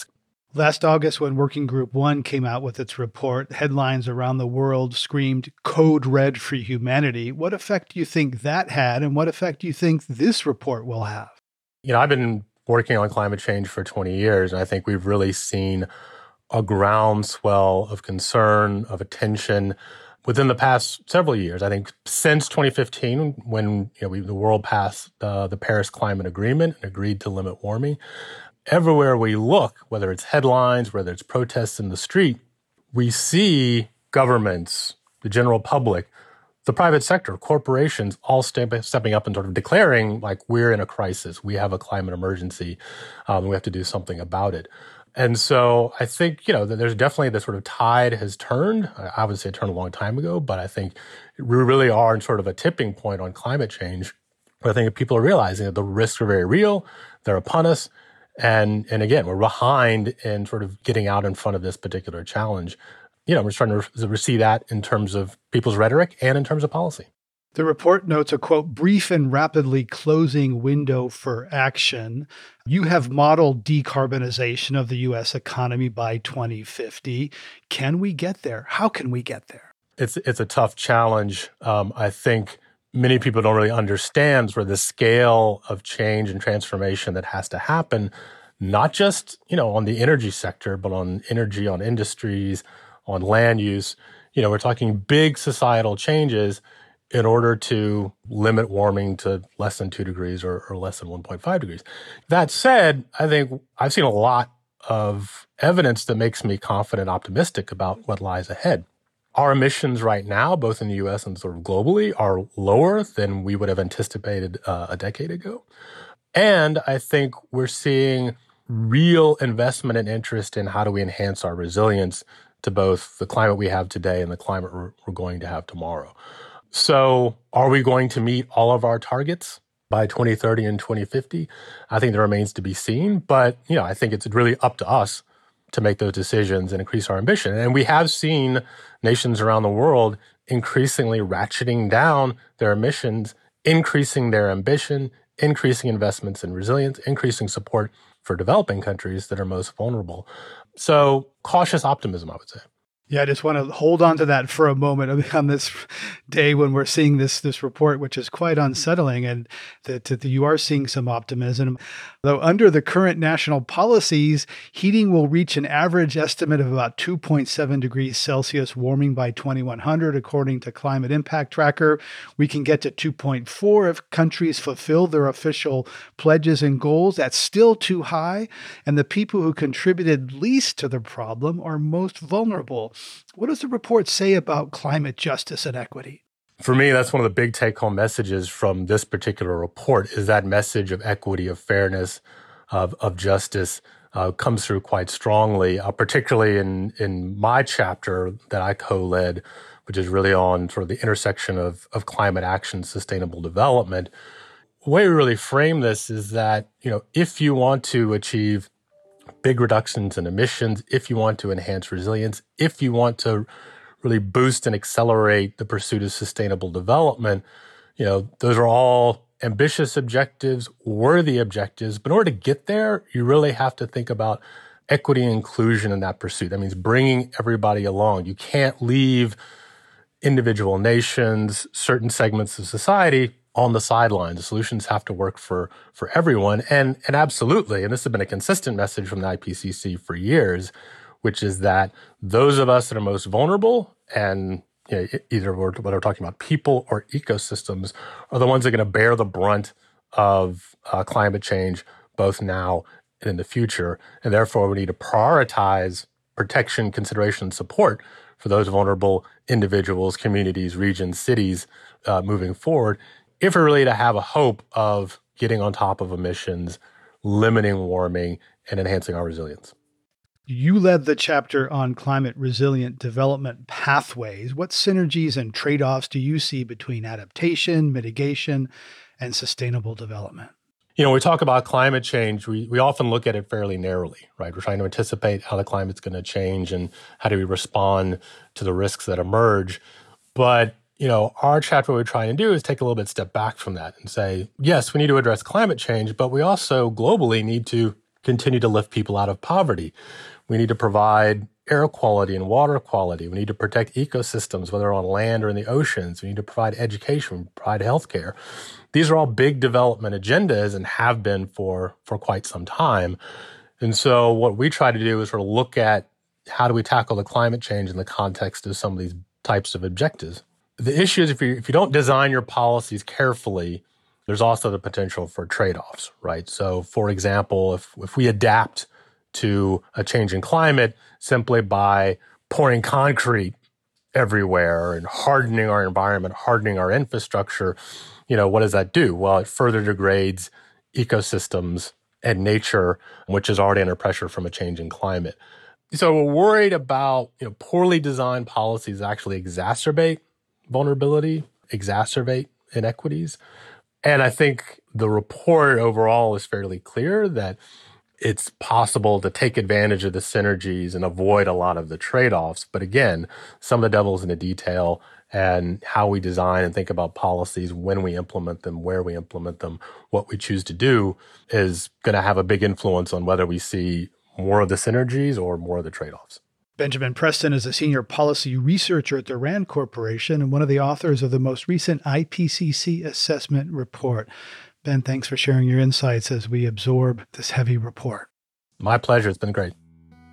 Last August, when Working Group 1 came out with its report, headlines around the world screamed Code Red for humanity. What effect do you think that had, and what effect do you think this report will have? I've been working on climate change for 20 years, and I think we've really seen a groundswell of concern, of attention within the past several years. I think since 2015, when the world passed the Paris Climate Agreement and agreed to limit warming, everywhere we look, whether it's headlines, whether it's protests in the street, we see governments, the general public, the private sector, corporations, all stepping up and sort of declaring, like, we're in a crisis, we have a climate emergency, and we have to do something about it. And so I think, there's definitely this sort of tide has turned. I would say it turned a long time ago, but I think we really are in sort of a tipping point on climate change. I think people are realizing that the risks are very real, they're upon us, and again, we're behind in sort of getting out in front of this particular challenge. We're starting to see that in terms of people's rhetoric and in terms of policy. The report notes a, quote, brief and rapidly closing window for action. You have modeled decarbonization of the U.S. economy by 2050. Can we get there? How can we get there? It's a tough challenge. I think many people don't really understand sort of the scale of change and transformation that has to happen, not just, on the energy sector, but on energy, on industries, on land use. We're talking big societal changes in order to limit warming to less than 2 degrees or less than 1.5 degrees. That said, I think I've seen a lot of evidence that makes me confident, optimistic about what lies ahead. Our emissions right now, both in the U.S. and sort of globally, are lower than we would have anticipated a decade ago. And I think we're seeing real investment and interest in how do we enhance our resilience to both the climate we have today and the climate we're going to have tomorrow. So are we going to meet all of our targets by 2030 and 2050? I think that remains to be seen. But, I think it's really up to us to make those decisions and increase our ambition. And we have seen nations around the world increasingly ratcheting down their emissions, increasing their ambition, increasing investments in resilience, increasing support for developing countries that are most vulnerable. So cautious optimism, I would say. Yeah, I just want to hold on to that for a moment on this day when we're seeing this report, which is quite unsettling, and that you are seeing some optimism. Though under the current national policies, heating will reach an average estimate of about 2.7 degrees Celsius warming by 2100, according to Climate Impact Tracker. We can get to 2.4 if countries fulfill their official pledges and goals. That's still too high, and the people who contributed least to the problem are most vulnerable. What does the report say about climate justice and equity? For me, that's one of the big take-home messages from this particular report is that message of equity, of fairness, of justice comes through quite strongly, particularly in my chapter that I co-led, which is really on sort of the intersection of climate action, sustainable development. The way we really frame this is that, if you want to achieve big reductions in emissions, if you want to enhance resilience, if you want to really boost and accelerate the pursuit of sustainable development, those are all ambitious objectives, worthy objectives. But in order to get there, you really have to think about equity and inclusion in that pursuit. That means bringing everybody along. You can't leave individual nations, certain segments of society on the sidelines. The solutions have to work for everyone. And absolutely, and this has been a consistent message from the IPCC for years, which is that those of us that are most vulnerable, and either whether we're talking about people or ecosystems, are the ones that are going to bear the brunt of climate change, both now and in the future. And therefore, we need to prioritize protection, consideration, and support for those vulnerable individuals, communities, regions, cities moving forward, if we're really to have a hope of getting on top of emissions, limiting warming, and enhancing our resilience. You led the chapter on climate resilient development pathways. What synergies and trade-offs do you see between adaptation, mitigation, and sustainable development? When we talk about climate change, we often look at it fairly narrowly, right? We're trying to anticipate how the climate's going to change and how do we respond to the risks that emerge. But our chapter, what we're trying to do is take a little bit step back from that and say, yes, we need to address climate change, but we also globally need to continue to lift people out of poverty. We need to provide air quality and water quality. We need to protect ecosystems, whether on land or in the oceans. We need to provide education, provide healthcare. These are all big development agendas and have been for quite some time. And so what we try to do is sort of look at how do we tackle the climate change in the context of some of these types of objectives. The issue is if you don't design your policies carefully, there's also the potential for trade-offs, right? So for example, if we adapt to a changing climate simply by pouring concrete everywhere and hardening our environment, hardening our infrastructure, what does that do? Well, it further degrades ecosystems and nature, which is already under pressure from a changing climate. So we're worried about poorly designed policies actually exacerbate vulnerability, exacerbate inequities. And I think the report overall is fairly clear that it's possible to take advantage of the synergies and avoid a lot of the trade-offs. But again, some of the devil's in the detail, and how we design and think about policies, when we implement them, where we implement them, what we choose to do is going to have a big influence on whether we see more of the synergies or more of the trade-offs. Benjamin Preston is a senior policy researcher at the RAND Corporation and one of the authors of the most recent IPCC assessment report. Ben, thanks for sharing your insights as we absorb this heavy report. My pleasure. It's been great.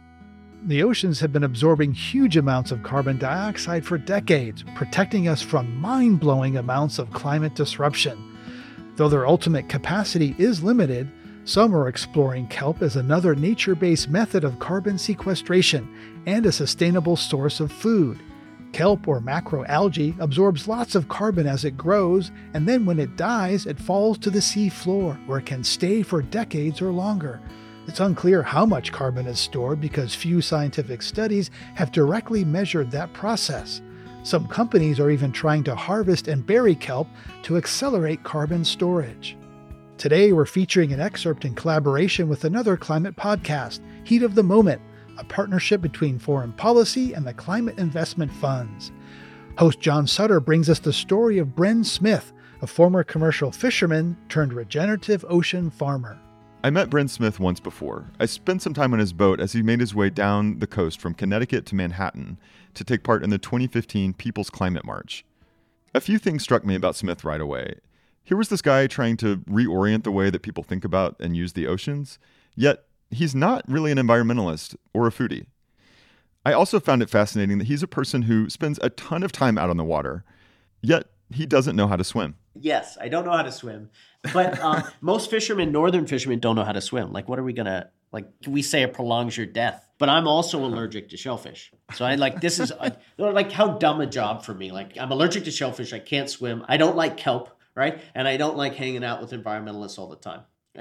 The oceans have been absorbing huge amounts of carbon dioxide for decades, protecting us from mind-blowing amounts of climate disruption. Though their ultimate capacity is limited, some are exploring kelp as another nature-based method of carbon sequestration and a sustainable source of food. Kelp, or macroalgae, absorbs lots of carbon as it grows, and then when it dies, it falls to the sea floor, where it can stay for decades or longer. It's unclear how much carbon is stored because few scientific studies have directly measured that process. Some companies are even trying to harvest and bury kelp to accelerate carbon storage. Today, we're featuring an excerpt in collaboration with another climate podcast, Heat of the Moment, a partnership between Foreign Policy and the Climate Investment Funds. Host John Sutter brings us the story of Bren Smith, a former commercial fisherman turned regenerative ocean farmer. I met Bren Smith once before. I spent some time on his boat as he made his way down the coast from Connecticut to Manhattan to take part in the 2015 People's Climate March. A few things struck me about Smith right away. Here was this guy trying to reorient the way that people think about and use the oceans, yet he's not really an environmentalist or a foodie. I also found it fascinating that he's a person who spends a ton of time out on the water, yet he doesn't know how to swim. Yes, I don't know how to swim. But most fishermen, northern fishermen, don't know how to swim. Like, what are we going to, we say it prolongs your death. But I'm also allergic to shellfish. So this is how dumb a job for me. I'm allergic to shellfish. I can't swim. I don't like kelp, right? And I don't like hanging out with environmentalists all the time.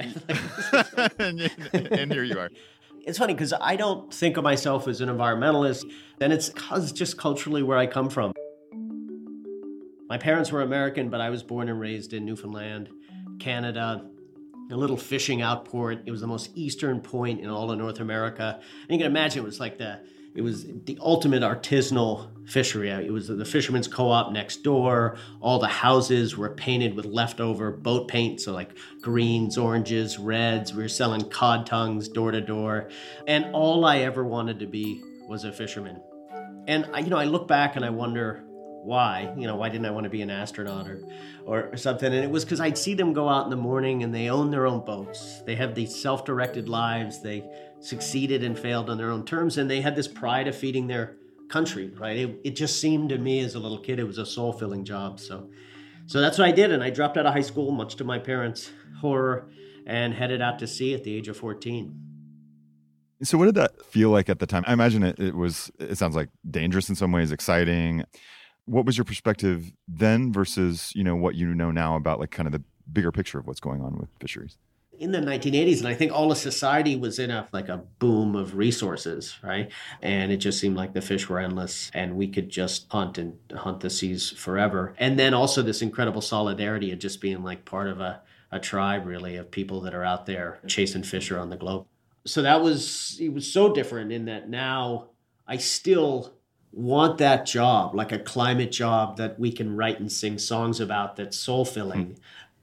And here you are. It's funny because I don't think of myself as an environmentalist, and it's just culturally where I come from. My parents were American, but I was born and raised in Newfoundland, Canada, a little fishing outport. It was the most eastern point in all of North America. And you can imagine it was the ultimate artisanal fishery. It was the fishermen's co-op next door. All the houses were painted with leftover boat paint, so greens, oranges, reds. We were selling cod tongues door to door. And all I ever wanted to be was a fisherman. And I look back and I wonder why. Why didn't I want to be an astronaut or something? And it was because I'd see them go out in the morning and they own their own boats. They have these self-directed lives. They succeeded and failed on their own terms, and they had this pride of feeding their country, right? It just seemed to me as a little kid, it was a soul-filling job. So that's what I did, and I dropped out of high school, much to my parents' horror, and headed out to sea at the age of 14. So what did that feel like at the time? I imagine it sounds like dangerous in some ways, exciting. What was your perspective then versus, what you know now about kind of the bigger picture of what's going on with fisheries? In the 1980s, and I think all of society was in a boom of resources, right? And it just seemed like the fish were endless and we could just hunt the seas forever. And then also this incredible solidarity of just being part of a tribe, really, of people that are out there chasing fish around the globe. So it was so different in that now I still want that job, like a climate job that we can write and sing songs about that's soul-filling.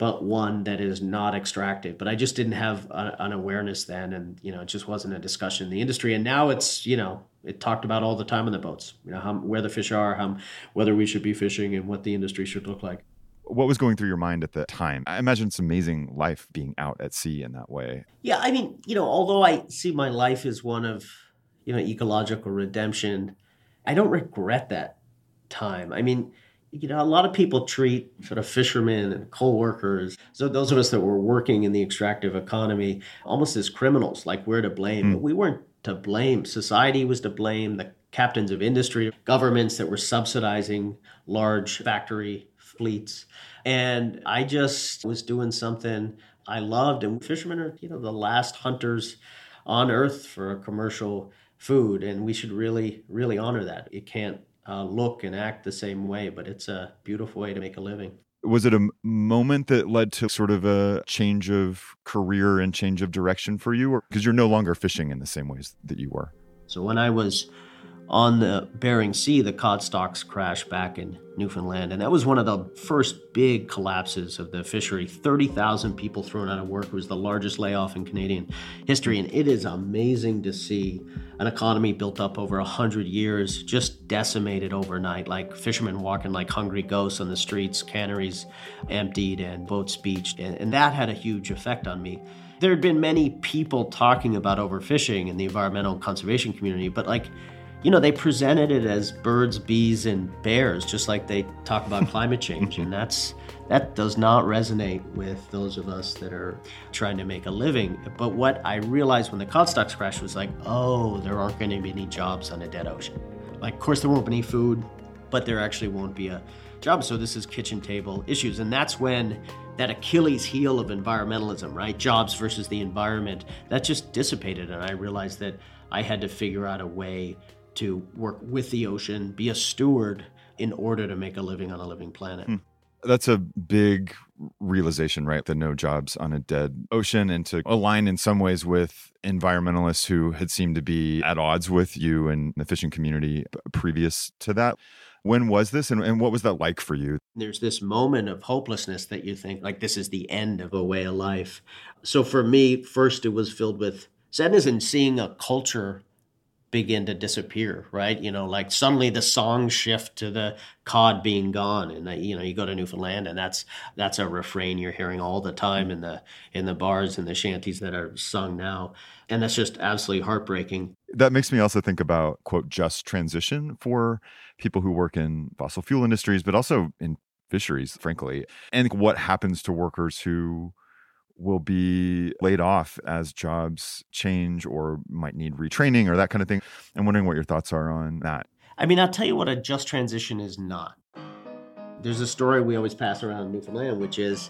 but one that is not extractive. But I just didn't have an awareness then. And, it just wasn't a discussion in the industry. And now it's, it talked about all the time on the boats, where the fish are, whether we should be fishing and what the industry should look like. What was going through your mind at the time? I imagine it's amazing life being out at sea in that way. Yeah, I mean, although I see my life as one of, ecological redemption, I don't regret that time. I mean, a lot of people treat sort of fishermen and coal workers, so those of us that were working in the extractive economy, almost as criminals, like we're to blame. But we weren't to blame. Society was to blame, the captains of industry, governments that were subsidizing large factory fleets. And I just was doing something I loved. And fishermen are, the last hunters on earth for commercial food. And we should really, really honor that. It can't look and act the same way, but it's a beautiful way to make a living. Was it a moment that led to sort of a change of career and change of direction for you? Or because you're no longer fishing in the same ways that you were? So when I was on the Bering Sea, the cod stocks crashed back in Newfoundland. And that was one of the first big collapses of the fishery. 30,000 people thrown out of work. It was the largest layoff in Canadian history. And it is amazing to see an economy built up over 100 years just decimated overnight, like fishermen walking like hungry ghosts on the streets, canneries emptied and boats beached. And that had a huge effect on me. There had been many people talking about overfishing in the environmental and conservation community, but they presented it as birds, bees, and bears, just like they talk about climate change. And that does not resonate with those of us that are trying to make a living. But what I realized when the cod stocks crashed was there aren't going to be any jobs on a dead ocean. Of course, there won't be any food, but there actually won't be a job. So this is kitchen table issues. And that's when that Achilles heel of environmentalism, right? Jobs versus the environment, that just dissipated. And I realized that I had to figure out a way to work with the ocean, be a steward in order to make a living on a living planet. That's a big realization, right? The no jobs on a dead ocean, and to align in some ways with environmentalists who had seemed to be at odds with you and the fishing community previous to that. When was this and what was that like for you? There's this moment of hopelessness that you think this is the end of a way of life. So for me, first it was filled with sadness and seeing a culture begin to disappear, right? Suddenly the songs shift to the cod being gone. And, you go to Newfoundland and that's a refrain you're hearing all the time in the bars and the shanties that are sung now. And that's just absolutely heartbreaking. That makes me also think about, quote, just transition for people who work in fossil fuel industries, but also in fisheries, frankly. And what happens to workers who will be laid off as jobs change or might need retraining or that kind of thing. I'm wondering what your thoughts are on that. I mean, I'll tell you what a just transition is not. There's a story we always pass around in Newfoundland, which is,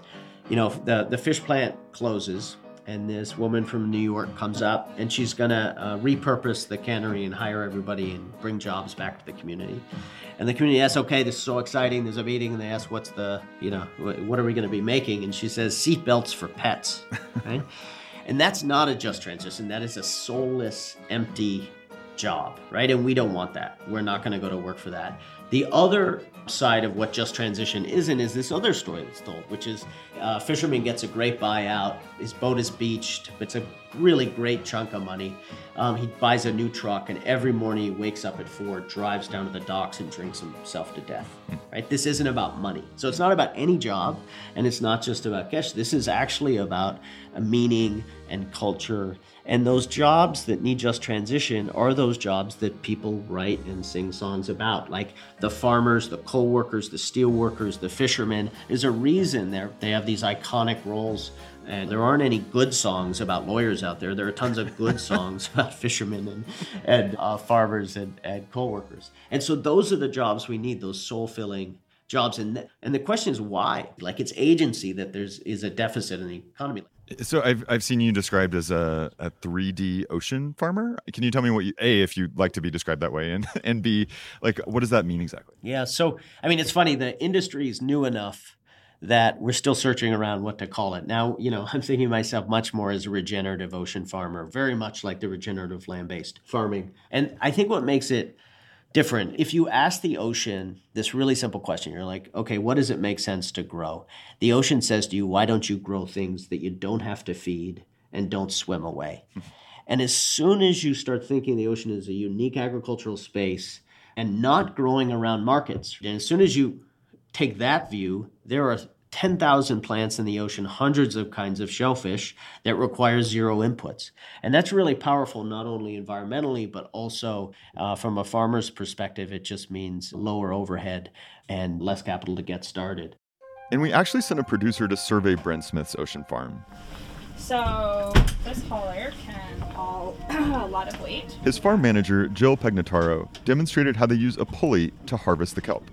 the fish plant closes and this woman from New York comes up and she's going to repurpose the cannery and hire everybody and bring jobs back to the community. And the community asks, okay, this is so exciting. There's a meeting and they ask, what's the, what are we going to be making? And she says, seatbelts for pets, right? And that's not a just transition. That is a soulless, empty job, right? And we don't want that. We're not going to go to work for that. The other side of what just transition isn't is this other story that's told, which is a fisherman gets a great buyout. His boat is beached. It's a really great chunk of money. He buys a new truck, and every morning he wakes up at 4, drives down to the docks, and drinks himself to death. Right? This isn't about money. So it's not about any job, and it's not just about cash. This is actually about a meaning and culture. And those jobs that need just transition are those jobs that people write and sing songs about, like the farmers, the coal workers, the steel workers, the fishermen. There's a reason they have these iconic roles. And there aren't any good songs about lawyers out there. There are tons of good songs about fishermen and farmers and coal workers. And so those are the jobs we need, those soul-filling jobs. And the question is why? It's agency that is a deficit in the economy. So I've seen you described as a 3D ocean farmer. Can you tell me what if you'd like to be described that way, and B, what does that mean exactly? Yeah. So, it's funny. The industry is new enough that we're still searching around what to call it. Now, I'm thinking of myself much more as a regenerative ocean farmer, very much like the regenerative land-based farming. And I think what makes it different. If you ask the ocean this really simple question, you're like, okay, what does it make sense to grow? The ocean says to you, why don't you grow things that you don't have to feed and don't swim away? And as soon as you start thinking the ocean is a unique agricultural space and not growing around markets, and as soon as you take that view, there are 10,000 plants in the ocean, hundreds of kinds of shellfish that require zero inputs. And that's really powerful, not only environmentally, but also from a farmer's perspective. It just means lower overhead and less capital to get started. And we actually sent a producer to survey Brent Smith's ocean farm. So this hauler can haul a lot of weight. His farm manager, Jill Pegnataro, demonstrated how they use a pulley to harvest the kelp.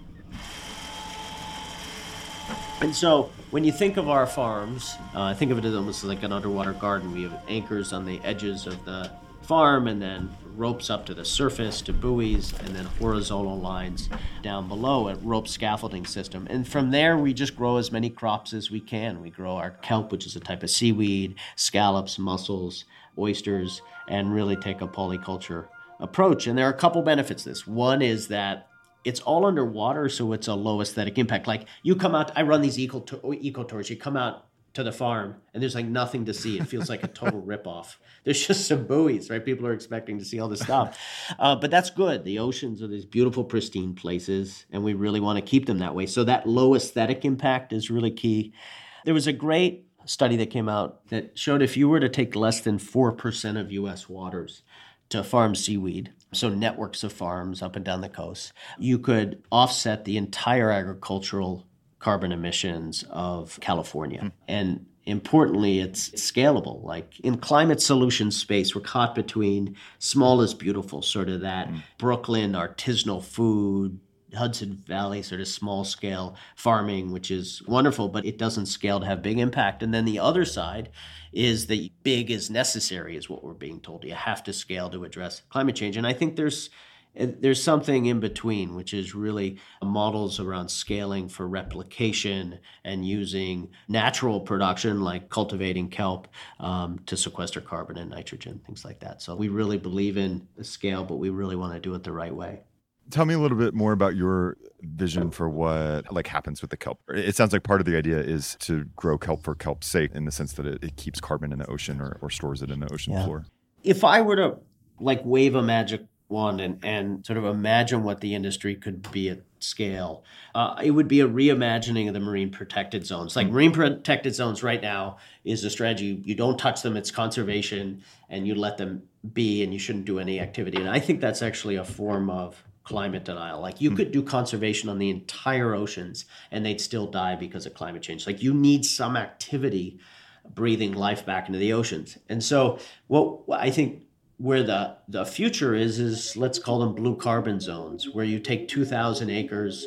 And so when you think of our farms, think of it as almost like an underwater garden. We have anchors on the edges of the farm and then ropes up to the surface to buoys and then horizontal lines down below, a rope scaffolding system. And from there, we just grow as many crops as we can. We grow our kelp, which is a type of seaweed, scallops, mussels, oysters, and really take a polyculture approach. And there are a couple benefits to this. One is that it's all underwater, so it's a low aesthetic impact. Like you come out, I run these eco tours. You come out to the farm and there's like nothing to see. It feels like a total ripoff. There's just some buoys, right? People are expecting to see all this stuff. But that's good. The oceans are these beautiful, pristine places, and we really want to keep them that way. So that low aesthetic impact is really key. There was a great study that came out that showed if you were to take less than 4% of U.S. waters to farm seaweed, so networks of farms up and down the coast, you could offset the entire agricultural carbon emissions of California. And importantly, it's scalable. Like in climate solution space, we're caught between small is beautiful, sort of that Brooklyn artisanal food, Hudson Valley sort of small scale farming, which is wonderful, but it doesn't scale to have big impact. And then the other side is that big is necessary is what we're being told. You have to scale to address climate change. And I think there's something in between, which is really models around scaling for replication and using natural production like cultivating kelp to sequester carbon and nitrogen, things like that. So we really believe in the scale, but we really want to do it the right way. Tell me a little bit more about your vision for what happens with the kelp. It sounds like part of the idea is to grow kelp for kelp's sake, in the sense that it keeps carbon in the ocean or stores it in the ocean floor. If I were to wave a magic wand and sort of imagine what the industry could be at scale, it would be a reimagining of the marine protected zones. Like marine protected zones right now is a strategy. You don't touch them, it's conservation, and you let them be, and you shouldn't do any activity. And I think that's actually a form of climate denial. Like you could do conservation on the entire oceans and they'd still die because of climate change. Like you need some activity breathing life back into the oceans. And so what I think where the future is let's call them blue carbon zones, where you take 2,000 acres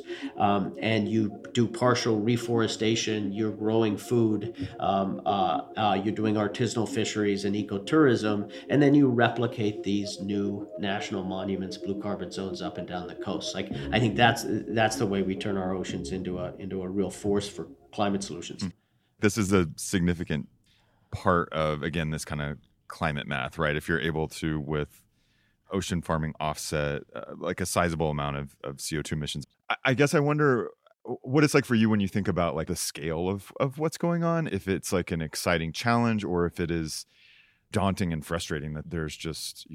and you do partial reforestation, you're growing food, you're doing artisanal fisheries and ecotourism, and then you replicate these new national monuments, blue carbon zones up and down the coast. Like I think that's the way we turn our oceans into a real force for climate solutions. This is a significant part of, again, this kind of climate math, right? If you're able to, with ocean farming, offset a sizable amount of CO2 emissions. I guess I wonder what it's like for you when you think about the scale of what's going on, if it's an exciting challenge or if it is daunting and frustrating that there's just,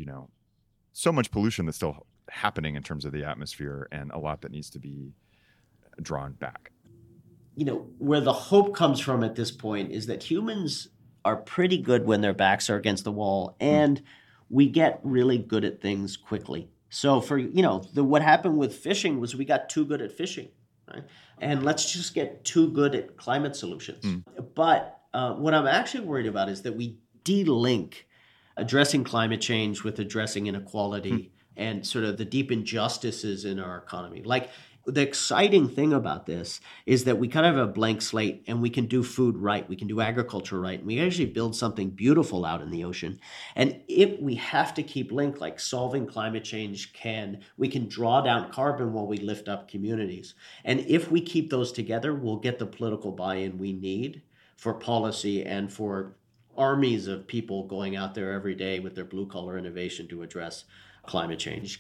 so much pollution that's still happening in terms of the atmosphere and a lot that needs to be drawn back. Where the hope comes from at this point is that humans are pretty good when their backs are against the wall, and we get really good at things quickly. So for, what happened with fishing was we got too good at fishing, right? And let's just get too good at climate solutions. But what I'm actually worried about is that we de-link addressing climate change with addressing inequality and sort of the deep injustices in our economy. The exciting thing about this is that we kind of have a blank slate and we can do food right. We can do agriculture right. And we actually build something beautiful out in the ocean. And if we have to keep linked, like solving climate change we can draw down carbon while we lift up communities. And if we keep those together, we'll get the political buy-in we need for policy and for armies of people going out there every day with their blue-collar innovation to address climate change.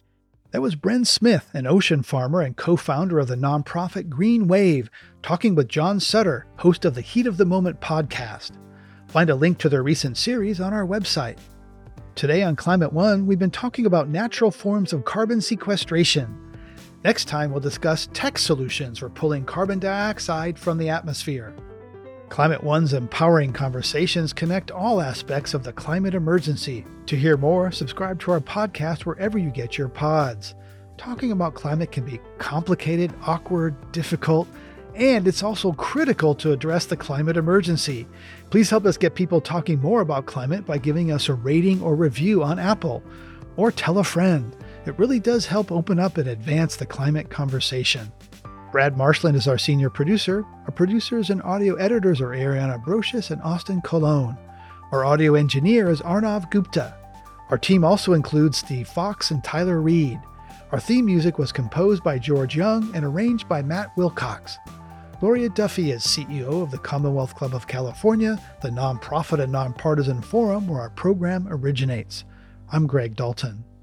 That was Bren Smith, an ocean farmer and co-founder of the nonprofit Green Wave, talking with John Sutter, host of the Heat of the Moment podcast. Find a link to their recent series on our website. Today on Climate One, we've been talking about natural forms of carbon sequestration. Next time, we'll discuss tech solutions for pulling carbon dioxide from the atmosphere. Climate One's empowering conversations connect all aspects of the climate emergency. To hear more, subscribe to our podcast wherever you get your pods. Talking about climate can be complicated, awkward, difficult, and it's also critical to address the climate emergency. Please help us get people talking more about climate by giving us a rating or review on Apple, or tell a friend. It really does help open up and advance the climate conversation. Brad Marshland is our senior producer. Our producers and audio editors are Ariana Brocious and Austin Colon. Our audio engineer is Arnav Gupta. Our team also includes Steve Fox and Tyler Reed. Our theme music was composed by George Young and arranged by Matt Wilcox. Gloria Duffy is CEO of the Commonwealth Club of California, the nonprofit and nonpartisan forum where our program originates. I'm Greg Dalton.